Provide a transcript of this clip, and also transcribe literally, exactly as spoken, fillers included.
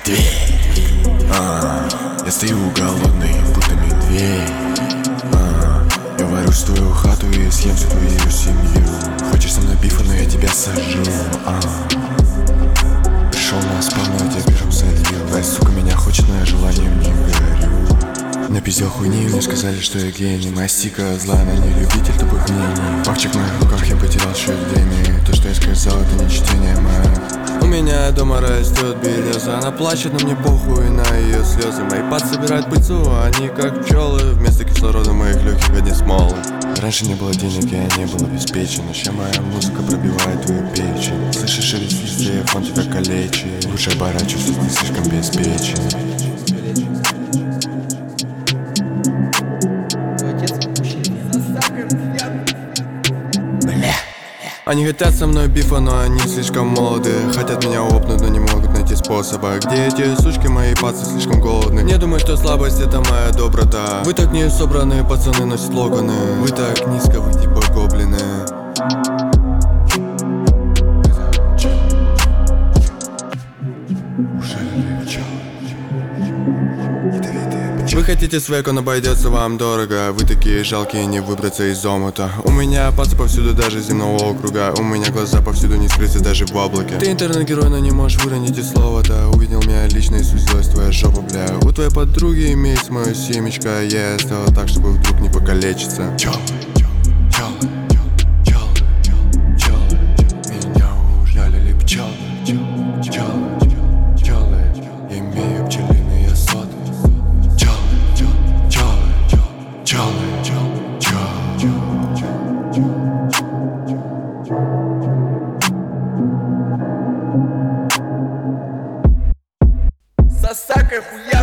дверь. а, Я стою голодный, будто медведь. а, Я ворюсь в твою хату и съем всю твою семью. Хочешь со мной бифа, но я тебя сожру. а. Пришел на спал, но я тебя первым садил. Твоя сука меня хочет, но я желанием не горю. Напиздел хуйни, мне сказали, что я гений. Моя стика злая, она не любитель тупых мнений. Папчик в моих руках, я потерял счет времени. То, что я сказал, это не чтение мое. У меня дома растет береза. Она плачет, но мне похуй на ее слезы. Мои пад собирают пыльцу, они как пчелы. Вместо кислорода моих легких одни смолы. Раньше не было денег, я не был обеспечен. Но ща моя музыка пробивает твою печень. Слышишь шелест везде, фон тебя калечит. Лучше оборачиваться, ты слишком беспечен. Они хотят со мной бифа, но они слишком молоды. Хотят меня опнуть, но не могут найти способа. Где эти сучки, мои пацы слишком голодны. Не думаю, что слабость это моя доброта. Вы так не собранные пацаны носят локоны. Вы так низко, вы типа гоблины. Вы хотите свек, он обойдется вам дорого. Вы такие жалкие, не выбраться из омута. У меня пацы повсюду, даже земного округа. У меня глаза повсюду, не скрыться даже в облаке. Ты интернет-герой, но не можешь выронить и слова-то. Увидел меня лично и сузилась твоя жопа, бля. У твоей подруги имеется мое семечко. Я сделал так, чтобы вдруг не покалечиться. Чё? Меня ужалили пчелы. Пчелы, пчелы. Я имею пчелиные соты. Сосакай хуя.